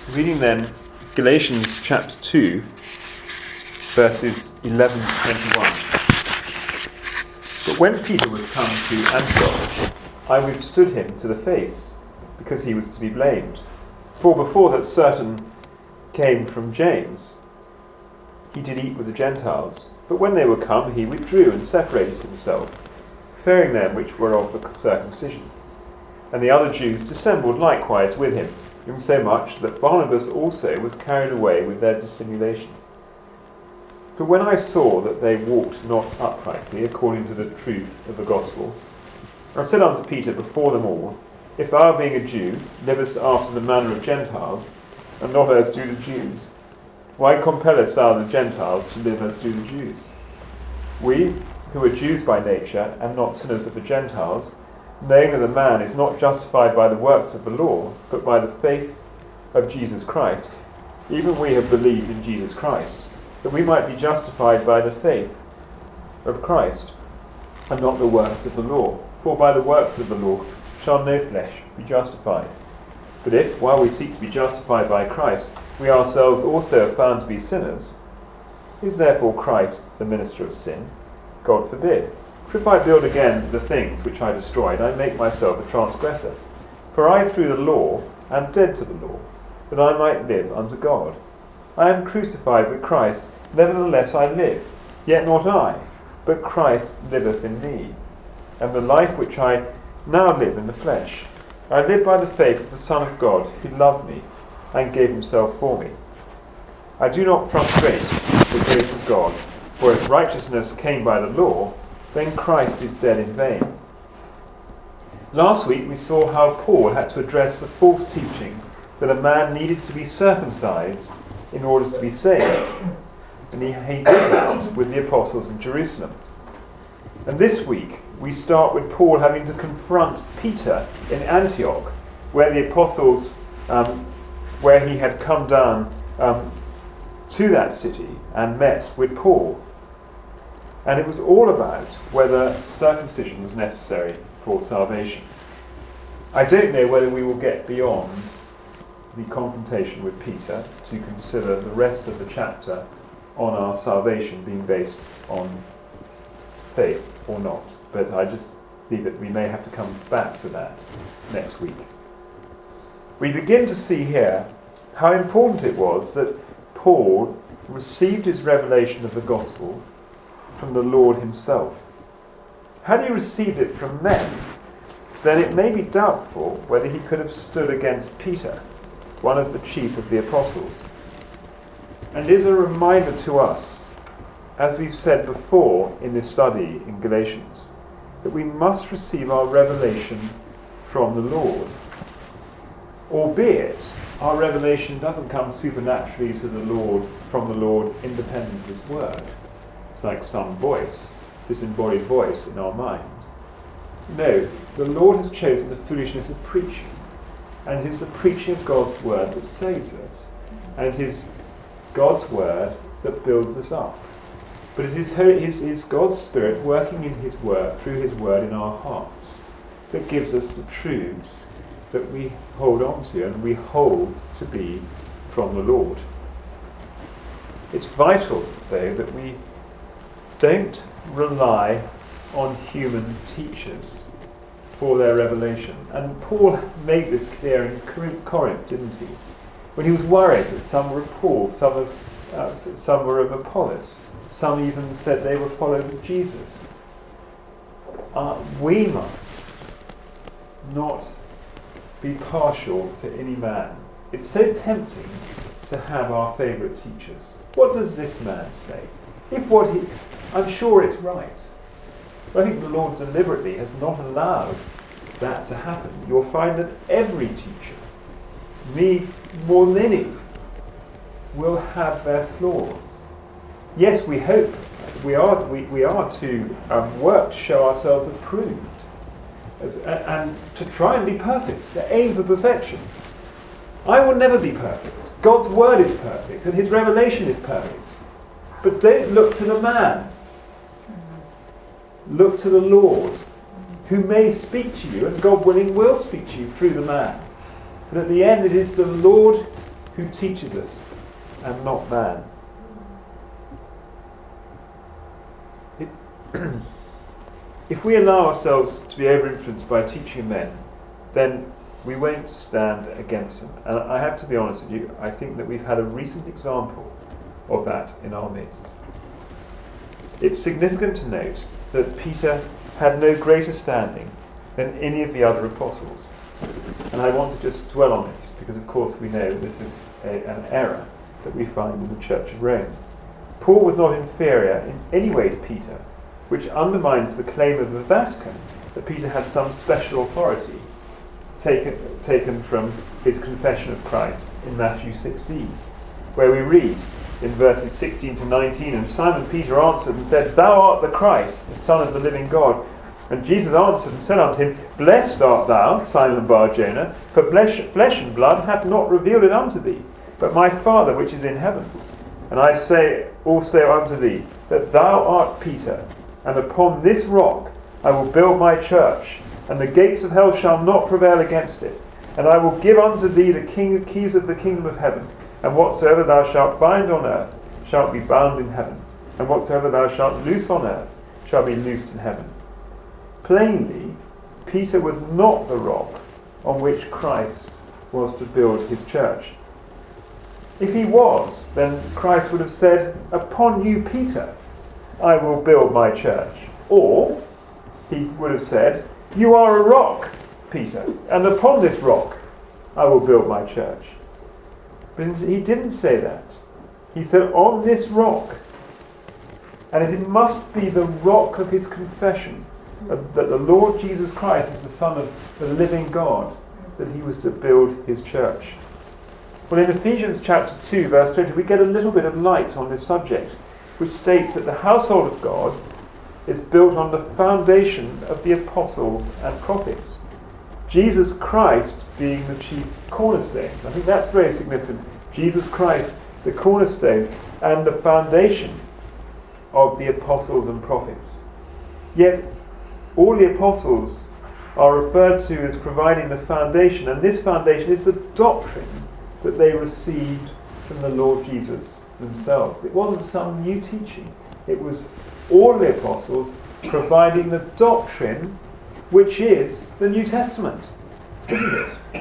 Reading then Galatians chapter 2, verses 11 to 21. But when Peter was come to Antioch, I withstood him to the face, because he was to be blamed. For before that certain came from James, he did eat with the Gentiles. But when they were come, he withdrew and separated himself, fearing them which were of the circumcision. And the other Jews dissembled likewise with him, insomuch that Barnabas also was carried away with their dissimulation. But when I saw that they walked not uprightly according to the truth of the gospel, I said unto Peter before them all, If thou, being a Jew, livest after the manner of Gentiles, and not as do the Jews, why compellest thou the Gentiles to live as do the Jews? We, who are Jews by nature, and not sinners of the Gentiles, knowing that a man is not justified by the works of the law, but by the faith of Jesus Christ, even we have believed in Jesus Christ, that we might be justified by the faith of Christ, and not the works of the law. For by the works of the law shall no flesh be justified. But if, while we seek to be justified by Christ, we ourselves also are found to be sinners, is therefore Christ the minister of sin? God forbid. For if I build again the things which I destroyed, I make myself a transgressor. For I through the law am dead to the law, that I might live unto God. I am crucified with Christ, nevertheless I live, yet not I, but Christ liveth in me. And the life which I now live in the flesh, I live by the faith of the Son of God, who loved me, and gave himself for me. I do not frustrate the grace of God, for if righteousness came by the law, then Christ is dead in vain. Last week we saw how Paul had to address the false teaching that a man needed to be circumcised in order to be saved. And he did that with the apostles in Jerusalem. And this week we start with Paul having to confront Peter in Antioch, where the apostles, where he had come down to that city and met with Paul. And it was all about whether circumcision was necessary for salvation. I don't know whether we will get beyond the confrontation with Peter to consider the rest of the chapter on our salvation being based on faith or not. But I just leave it. We may have to come back to that next week. We begin to see here how important it was that Paul received his revelation of the gospel from the Lord himself. Had he received it from men, then it may be doubtful whether he could have stood against Peter, one of the chief of the apostles. And it is a reminder to us, as we've said before in this study in Galatians, that we must receive our revelation from the Lord. Albeit, our revelation doesn't come supernaturally to the Lord, from the Lord, independent of his word. It's like some voice, disembodied voice in our minds. No, the Lord has chosen the foolishness of preaching, and it is the preaching of God's word that saves us, and it is God's word that builds us up. But it is God's Spirit working in his word, through his word in our hearts, that gives us the truths that we hold on to and we hold to be from the Lord. It's vital, though, that we don't rely on human teachers for their revelation. And Paul made this clear in Corinth, didn't he? When he was worried that some were of Paul, some were of Apollos, some even said they were followers of Jesus. We must not be partial to any man. It's so tempting to have our favourite teachers. What does this man say? I'm sure it's right. But I think the Lord deliberately has not allowed that to happen. You'll find that every teacher, me more than any, will have their flaws. Yes, we hope we are to work to show ourselves approved and to try and be perfect, to aim for perfection. I will never be perfect. God's word is perfect and his revelation is perfect. But don't look to the man. Look to the Lord, who may speak to you, and God willing will speak to you through the man. But at the end it is the Lord who teaches us and not man. If we allow ourselves to be over-influenced by teaching men, then we won't stand against them. And I have to be honest with you, I think that we've had a recent example of that in our midst. It's significant to note that Peter had no greater standing than any of the other apostles. And I want to just dwell on this, because of course we know this is an error that we find in the Church of Rome. Paul was not inferior in any way to Peter, which undermines the claim of the Vatican that Peter had some special authority taken from his confession of Christ in Matthew 16, where we read in verses 16 to 19, "And Simon Peter answered and said, Thou art the Christ, the Son of the living God. And Jesus answered and said unto him, Blessed art thou, Simon Bar-Jonah, for flesh and blood hath not revealed it unto thee, but my Father which is in heaven. And I say also unto thee, that thou art Peter, and upon this rock I will build my church, and the gates of hell shall not prevail against it. And I will give unto thee the keys of the kingdom of heaven. And whatsoever thou shalt bind on earth shall be bound in heaven, and whatsoever thou shalt loose on earth shall be loosed in heaven." Plainly, Peter was not the rock on which Christ was to build his church. If he was, then Christ would have said, "Upon you, Peter, I will build my church." Or he would have said, "You are a rock, Peter, and upon this rock I will build my church." But he didn't say that. He said, "On this rock." And it must be the rock of his confession that the Lord Jesus Christ is the Son of the living God, that he was to build his church. Well, in Ephesians chapter 2, verse 20, we get a little bit of light on this subject, which states that the household of God is built on the foundation of the apostles and prophets, Jesus Christ being the chief cornerstone. I think that's very significant. Jesus Christ, the cornerstone and the foundation of the apostles and prophets. Yet, all the apostles are referred to as providing the foundation, and this foundation is the doctrine that they received from the Lord Jesus themselves. It wasn't some new teaching. It was all the apostles providing the doctrine, which is the New Testament, isn't it?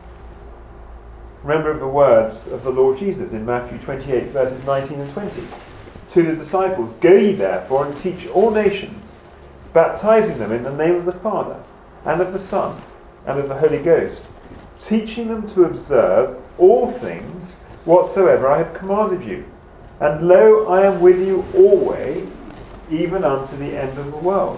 Remember the words of the Lord Jesus in Matthew 28, verses 19 and 20. To the disciples, "Go ye therefore and teach all nations, baptizing them in the name of the Father, and of the Son, and of the Holy Ghost, teaching them to observe all things whatsoever I have commanded you. And lo, I am with you always, even unto the end of the world."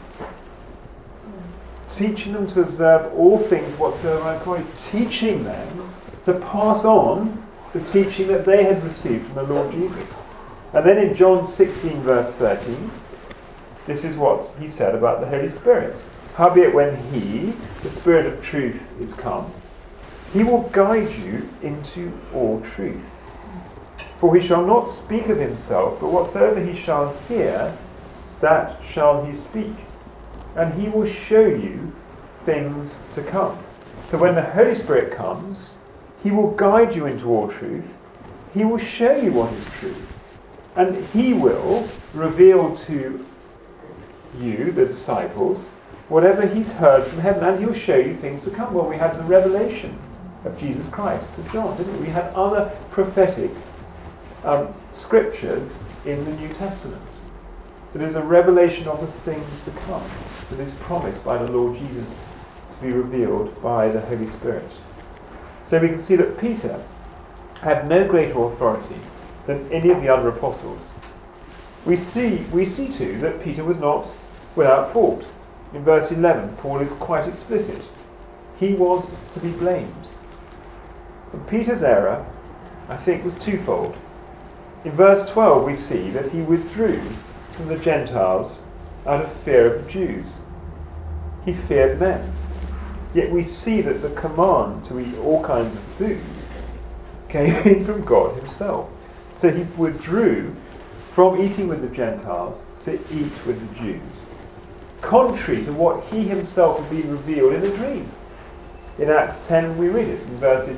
Teaching them to observe all things whatsoever I have commanded you. Teaching them to pass on the teaching that they had received from the Lord Jesus. And then in John 16, verse 13, this is what he said about the Holy Spirit. "Howbeit when he, the Spirit of truth, is come, he will guide you into all truth. For he shall not speak of himself, but whatsoever he shall hear, that shall he speak. And he will show you things to come." So when the Holy Spirit comes, he will guide you into all truth. He will show you what is true. And he will reveal to you, the disciples, whatever he's heard from heaven. And he'll show you things to come. Well, we had the revelation of Jesus Christ to John, didn't we? We had other prophetic scriptures in the New Testament. That is a revelation of the things to come that is promised by the Lord Jesus to be revealed by the Holy Spirit. So we can see that Peter had no greater authority than any of the other apostles. We see too that Peter was not without fault. In verse 11, Paul is quite explicit. He was to be blamed. And Peter's error, I think, was twofold. In verse 12 we see that he withdrew from the Gentiles out of fear of the Jews. He feared men. Yet we see that the command to eat all kinds of food came in from God himself. So he withdrew from eating with the Gentiles to eat with the Jews, contrary to what he himself had been revealed in a dream. In Acts 10 we read it in verses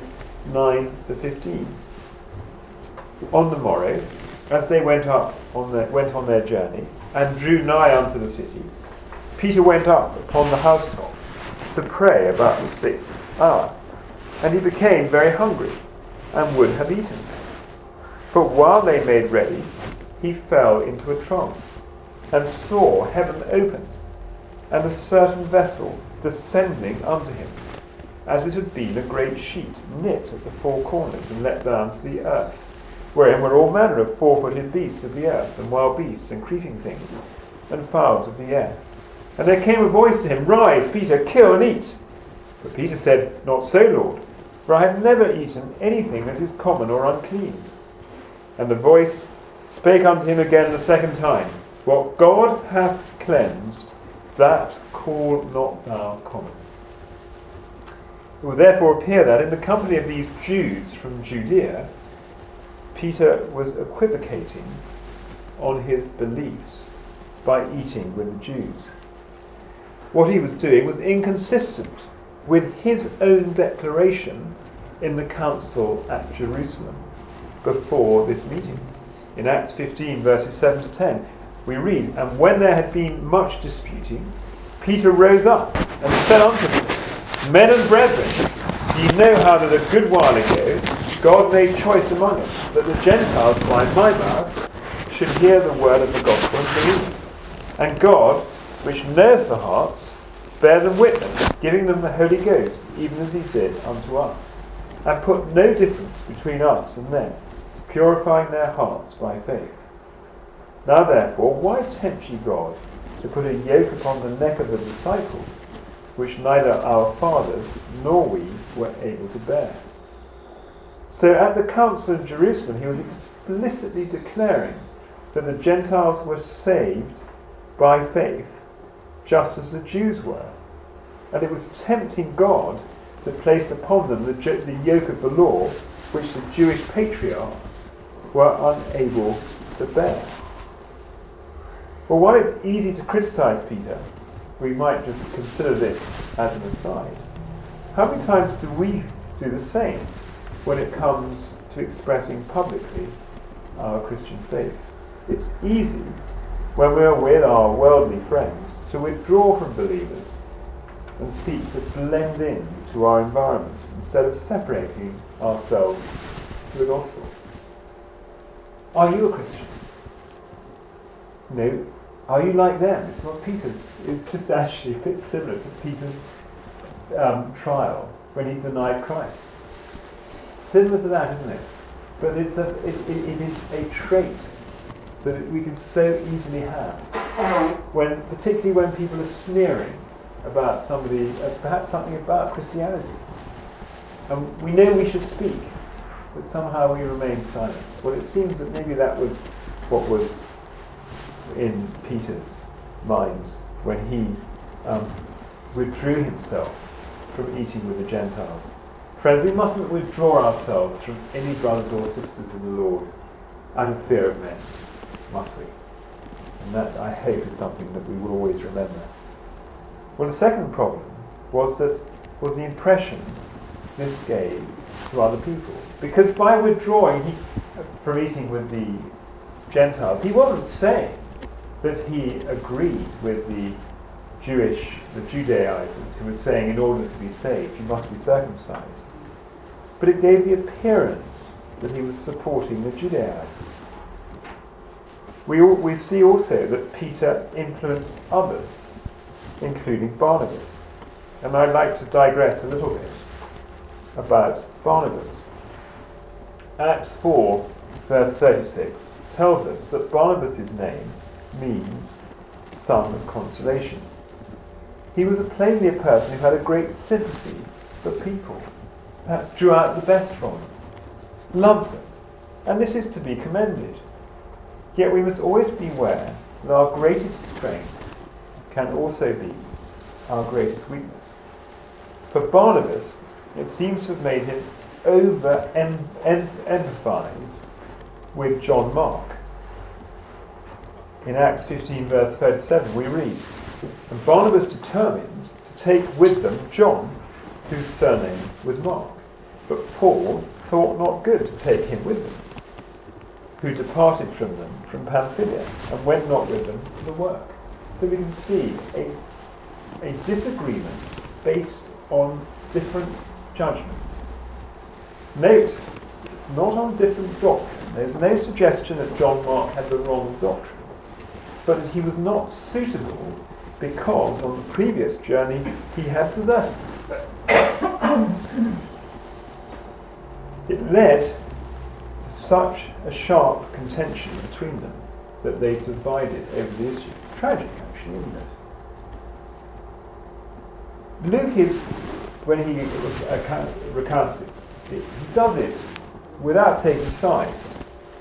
9-15. On the morrow, as they went on their journey, and drew nigh unto the city, Peter went up upon the housetop to pray about the 6th hour, and he became very hungry, and would have eaten. But while they made ready, he fell into a trance, and saw heaven opened, and a certain vessel descending unto him, as it had been a great sheet knit at the 4 corners and let down to the earth, wherein were all manner of 4-footed beasts of the earth, and wild beasts, and creeping things, and fowls of the air. And there came a voice to him, Rise, Peter, kill and eat. But Peter said, Not so, Lord, for I have never eaten anything that is common or unclean. And the voice spake unto him again the 2nd time, What God hath cleansed, that call not thou common. It will therefore appear that in the company of these Jews from Judea, Peter was equivocating on his beliefs by eating with the Jews. What he was doing was inconsistent with his own declaration in the council at Jerusalem before this meeting. In Acts 15, verses 7-10, we read, And when there had been much disputing, Peter rose up and said unto them, Men and brethren, ye know how that a good while ago God made choice among us, that the Gentiles by my mouth should hear the word of the gospel and believe. And God, which knoweth the hearts, bare them witness, giving them the Holy Ghost, even as he did unto us, and put no difference between us and them, purifying their hearts by faith. Now therefore, why tempt ye God to put a yoke upon the neck of the disciples, which neither our fathers nor we were able to bear? So at the council of Jerusalem he was explicitly declaring that the Gentiles were saved by faith, just as the Jews were. And it was tempting God to place upon them the yoke of the law, which the Jewish patriarchs were unable to bear. Well, while it's easy to criticise Peter, we might just consider this as an aside. How many times do we do the same when it comes to expressing publicly our Christian faith? It's easy when we're with our worldly friends to withdraw from believers and seek to blend in to our environment instead of separating ourselves to the gospel. Are you a Christian? No. Are you like them? It's not Peter's. It's just actually a bit similar to Peter's trial when he denied Christ. Similar to that, isn't it? But it is a trait that we can so easily have, particularly when people are sneering about somebody, perhaps something about Christianity. And we know we should speak, but somehow we remain silent. Well, it seems that maybe that was what was in Peter's mind when he withdrew himself from eating with the Gentiles. Friends, we mustn't withdraw ourselves from any brothers or sisters in the Lord out of fear of men, must we? And that, I hope, is something that we will always remember. Well, the second problem was the impression this gave to other people. Because by withdrawing from eating with the Gentiles, he wasn't saying that he agreed with the Judaizers who were saying in order to be saved you must be circumcised. But it gave the appearance that he was supporting the Judaizers. We see also that Peter influenced others, including Barnabas. And I'd like to digress a little bit about Barnabas. Acts 4, verse 36, tells us that Barnabas' name means son of consolation. He was plainly a person who had a great sympathy for people, perhaps drew out the best from them, loved them, and this is to be commended. Yet we must always beware that our greatest strength can also be our greatest weakness. For Barnabas, it seems to have made him empathize with John Mark. In Acts 15 verse 37 we read, And Barnabas determined to take with them John, whose surname was Mark. But Paul thought not good to take him with them, who departed from them from Pamphylia, and went not with them to the work. So we can see a disagreement based on different judgments. Note, it's not on different doctrine. There's no suggestion that John Mark had the wrong doctrine, but that he was not suitable because on the previous journey he had deserted. It led to such a sharp contention between them that they divided over the issue. Tragic, actually, isn't it? Luke is, when he recounts it, he does it without taking sides.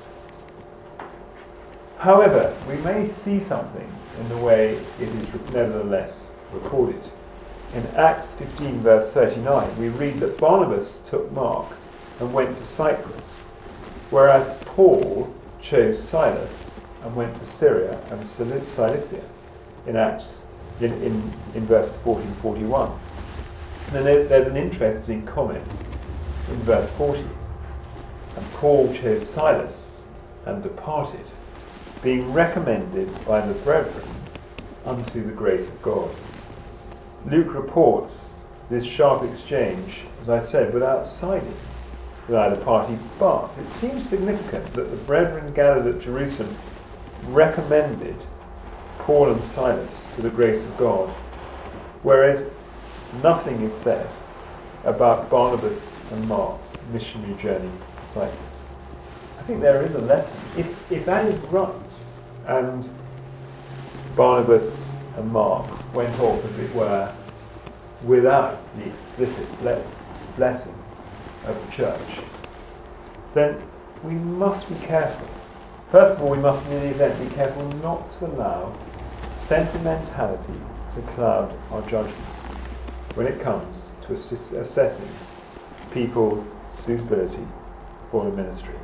However, we may see something in the way it is nevertheless recorded. In Acts 15 verse 39 we read that Barnabas took Mark and went to Cyprus, whereas Paul chose Silas and went to Syria and Cilicia in Acts in verses 40 and 41. And then there's an interesting comment in verse 40. And Paul chose Silas and departed, being recommended by the brethren unto the grace of God. Luke reports this sharp exchange, as I said, without siding with either party, but it seems significant that the brethren gathered at Jerusalem recommended Paul and Silas to the grace of God, whereas nothing is said about Barnabas and Mark's missionary journey to Cyprus. I think there is a lesson. If that is right, and Barnabas and Mark went off, as it were, without the explicit blessing of the church, then we must be careful. First of all, we must in any event be careful not to allow sentimentality to cloud our judgment when it comes to assessing people's suitability for the ministry.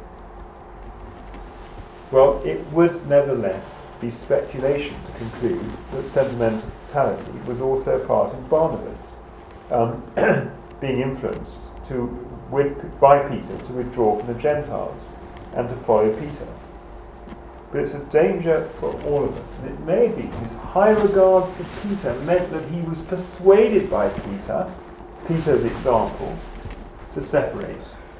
Well, it would nevertheless be speculation to conclude that sentimentality was also a part of Barnabas being influenced by Peter to withdraw from the Gentiles and to follow Peter. But it's a danger for all of us, and it may be his high regard for Peter meant that he was persuaded by Peter's example, to separate.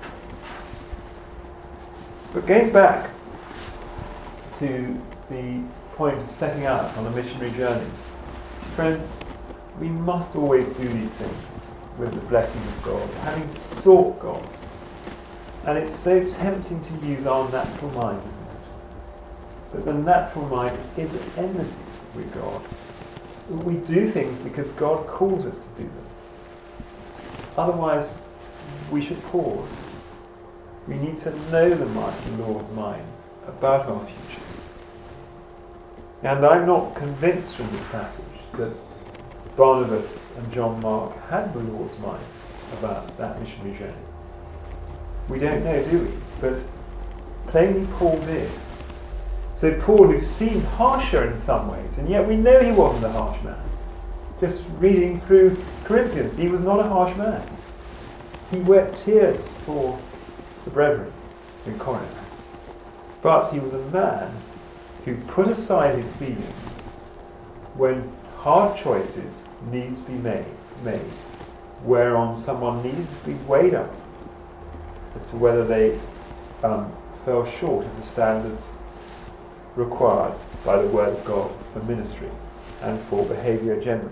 But going back to the point of setting out on a missionary journey, friends, we must always do these things with the blessing of God, having sought God. And it's so tempting to use our natural mind, isn't it? But the natural mind is at enmity with God. We do things because God calls us to do them. Otherwise, we should pause. We need to know the Lord's mind about our futures. And I'm not convinced from this passage that Barnabas and John Mark had the Lord's mind about that missionary journey. We don't know, do we? But plainly Paul did. So Paul, who seemed harsher in some ways, and yet we know he wasn't a harsh man. Just reading through Corinthians, he was not a harsh man. He wept tears for the brethren in Corinth. But he was a man who put aside his feelings when hard choices need to be made, whereon someone needed to be weighed up as to whether they fell short of the standards required by the Word of God for ministry and for behaviour generally.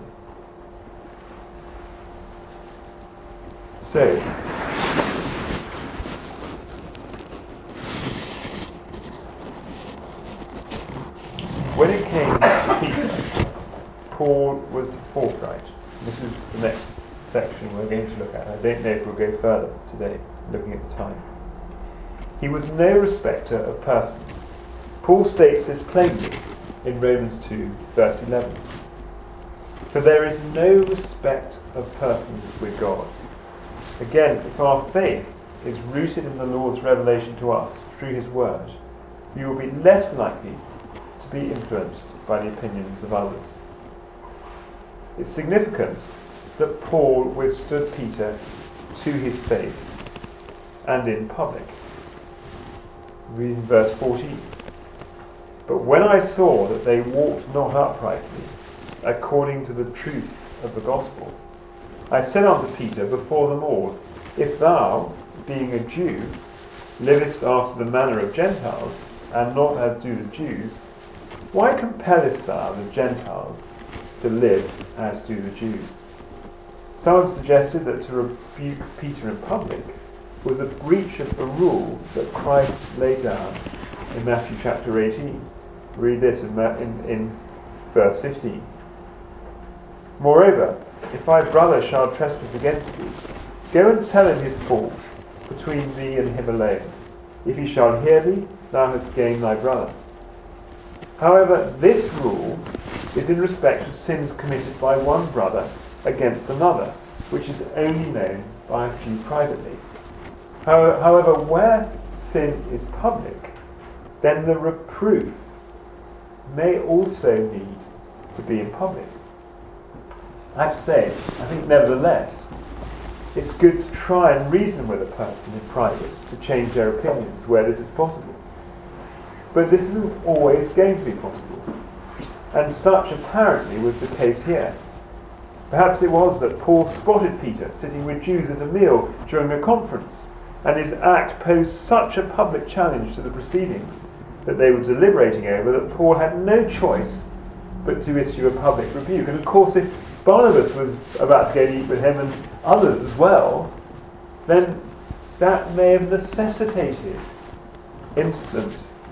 So, when it came to Peter, Paul was forthright. This is the next section we're going to look at. I don't know if we'll go further today, looking at the time. He was no respecter of persons. Paul states this plainly in Romans 2, verse 11. For there is no respect of persons with God. Again, if our faith is rooted in the Lord's revelation to us through his word, we will be less likely to be influenced by the opinions of others. It's significant that Paul withstood Peter to his face and in public. Reading verse 14. But when I saw that they walked not uprightly, according to the truth of the gospel, I said unto Peter before them all, If thou, being a Jew, livest after the manner of Gentiles, and not as do the Jews, why compellest thou the Gentiles to live as do the Jews? Some have suggested that to rebuke Peter in public was a breach of the rule that Christ laid down in Matthew chapter 18. Read this in verse 15. Moreover, if thy brother shall trespass against thee, go and tell him his fault between thee and him alone. If he shall hear thee, thou hast gained thy brother. However, this rule is in respect of sins committed by one brother against another, which is only known by a few privately. However, where sin is public, then the reproof may also need to be in public. I have to say, I think nevertheless, it's good to try and reason with a person in private to change their opinions where this is possible. But this isn't always going to be possible. And such apparently was the case here. Perhaps it was that Paul spotted Peter sitting with Jews at a meal during a conference, and his act posed such a public challenge to the proceedings that they were deliberating over that Paul had no choice but to issue a public rebuke. And of course, if Barnabas was about to go and eat with him and others as well, then that may have necessitated instant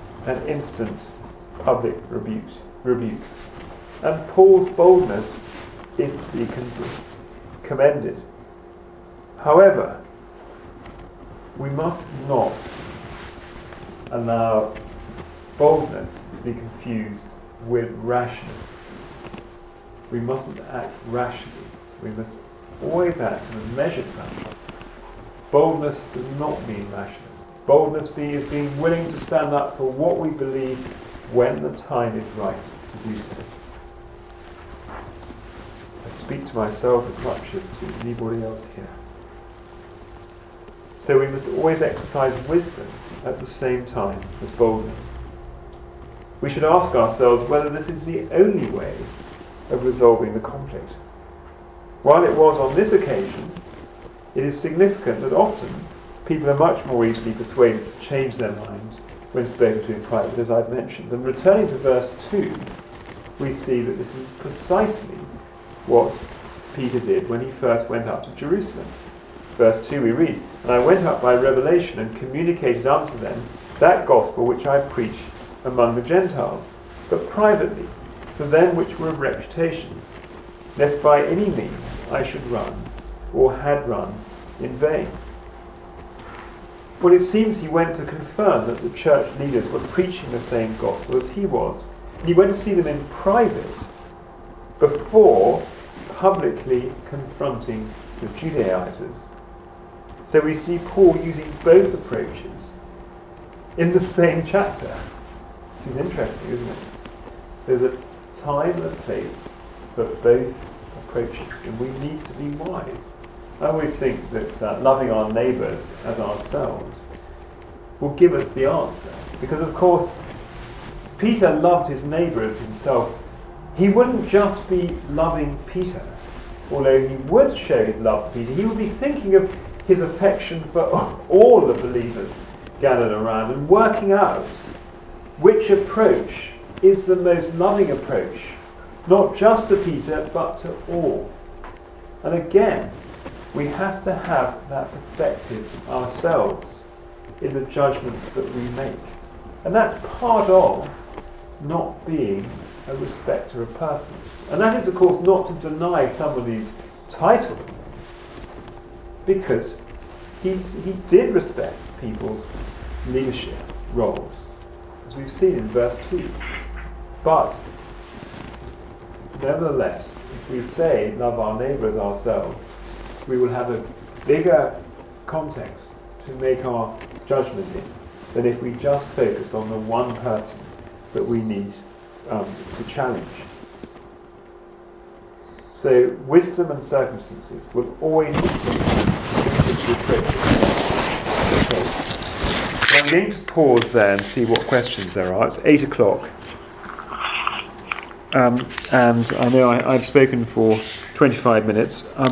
public rebuke. And Paul's boldness is to be commended. However, we must not allow boldness to be confused with rashness. We mustn't act rashly. We must always act in a measured manner. Boldness does not mean rashness. Boldness is being willing to stand up for what we believe when the time is right to do so. I speak to myself as much as to anybody else here. So we must always exercise wisdom at the same time as boldness. We should ask ourselves whether this is the only way of resolving the conflict. While it was on this occasion, it is significant that often people are much more easily persuaded to change their minds when spoken to in private, as I've mentioned. And returning to verse 2, we see that this is precisely what Peter did when he first went up to Jerusalem. Verse 2 we read, And I went up by revelation and communicated unto them that gospel which I preached among the Gentiles, but privately, to them which were of reputation, lest by any means I should run, or had run, in vain. Well, it seems he went to confirm that the church leaders were preaching the same gospel as he was. And he went to see them in private before publicly confronting the Judaizers. So we see Paul using both approaches in the same chapter. Which is interesting, isn't it? There's a time and a place for both approaches, and we need to be wise. I always think that loving our neighbours as ourselves will give us the answer. Because, of course, Peter loved his neighbour as himself. He wouldn't just be loving Peter, although he would show his love for Peter. He would be thinking of his affection for all the believers gathered around and working out which approach is the most loving approach, not just to Peter, but to all. And again, we have to have that perspective ourselves in the judgments that we make. And that's part of not being a respecter of persons. And that is, of course, not to deny somebody's title, because he did respect people's leadership roles, as we've seen in verse 2. But, nevertheless, if we say love our neighbour as ourselves, we will have a bigger context to make our judgment in than if we just focus on the one person that we need to challenge. So wisdom and circumstances will always be the approach. So I'm going to pause there and see what questions there are. It's 8 o'clock. And I know I've spoken for 25 minutes.